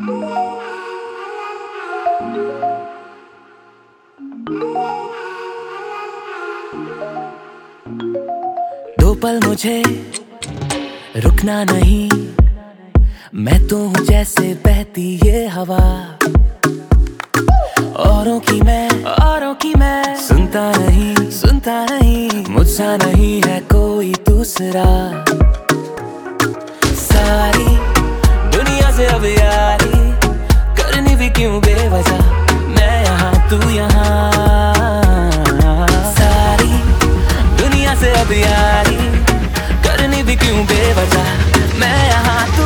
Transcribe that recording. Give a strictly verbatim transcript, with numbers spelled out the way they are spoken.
दो पल मुझे रुकना नहीं, मैं तो हूँ जैसे बहती ये हवा। औरों की मैं औरों की मैं सुनता नहीं सुनता नहीं, मुझसा नहीं है कोई दूसरा। सारी दुनिया से अब यारी करनी भी क्यों बेवजह, मैं यहाँ तू यहाँ। सारी दुनिया से अब यारी करनी भी क्यों बेवजह, मैं यहाँ तू